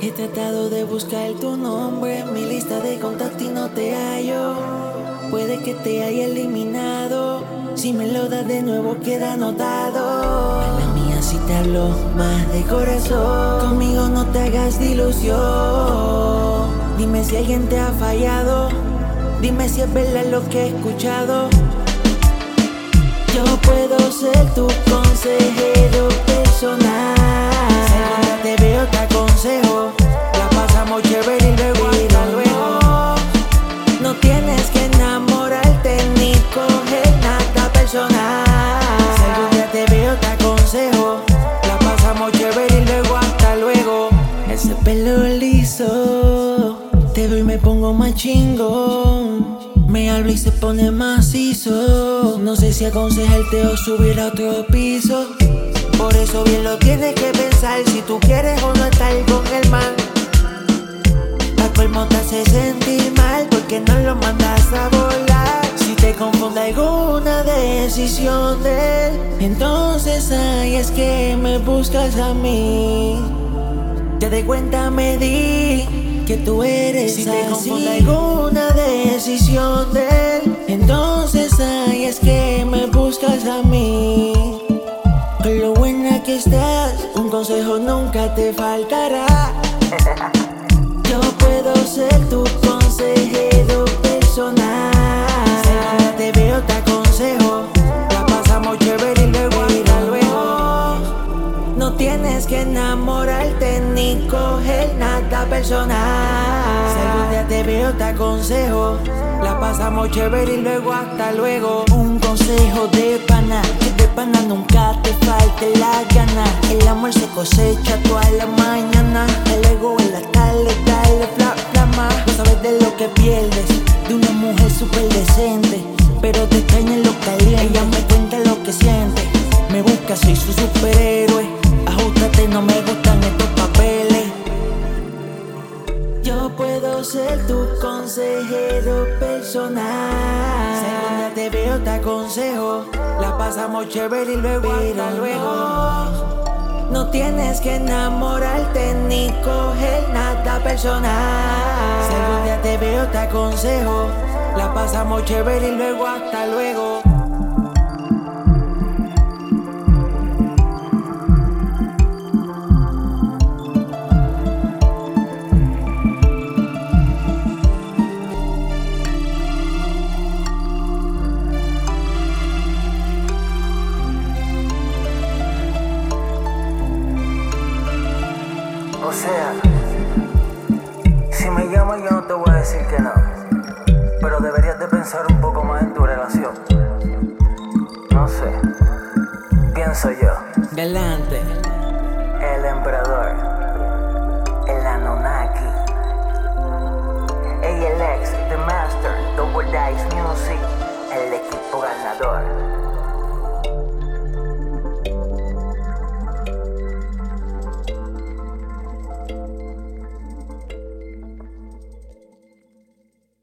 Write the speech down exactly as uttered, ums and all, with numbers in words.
He tratado de buscar tu nombre en mi lista de contactos y no te hallo. Puede que te haya eliminado. Si me lo das de nuevo queda anotado. A la mía si te hablo más de corazón. Conmigo no te hagas de ilusión. Dime si alguien te ha fallado. Dime si es verdad lo que he escuchado. Yo puedo ser tu consejero personal. Segunda te veo, te aconsejo. La pasamos chévere y luego hasta luego. No tienes que enamorarte ni coger nada personal. Segunda te veo, te aconsejo. La pasamos chévere y luego hasta luego. Ese pelo liso, te veo y me pongo más chingón. Me habla y se pone macizo. No sé si aconsejarte o subir a otro piso. Por eso bien lo tienes que pensar. Si tú quieres o no estar con el man. Pa' colmo te hace sentir mal porque no lo mandas a volar. Si te confunde alguna decisión de él, entonces ay, es que me buscas a mí. Te de cuenta me di que tú eres si así. Si te confunde alguna decisión de él, entonces ay, es que me buscas a mí. Con lo buena que estás, un consejo nunca te faltará. Yo puedo ser tu consejero personal. Segunda te veo, te aconsejo. La pasamos chévere y luego hasta luego. No tienes que enamorarte ni coger nada personal. Segunda te veo, te aconsejo. La pasamos chévere y luego hasta luego. Un consejo de pana, que de pana nunca te falte la gana. El amor se cosecha toda la mañana. El ego en la tarde, dale fla, flama. No sabes de lo que pierdes, de una mujer súper decente, pero te extraña en lo caliente. Ella me cuenta lo que siente, me busca, soy su superhéroe. Ajustate, no me gustan estos papeles. Yo puedo ser tu consejero personal. Segunda te veo, te aconsejo. La pasamos chévere y luego hasta luego. No tienes que enamorarte ni coger nada personal. Segunda te veo, te aconsejo. La pasamos chévere y luego hasta luego. O sea, si me llamas yo no te voy a decir que no, pero deberías de pensar un poco más en tu relación. No sé, pienso yo. Galante, El emperador, el Anunnaki, A L X, The Master, Double Dice Music, el equipo ganador.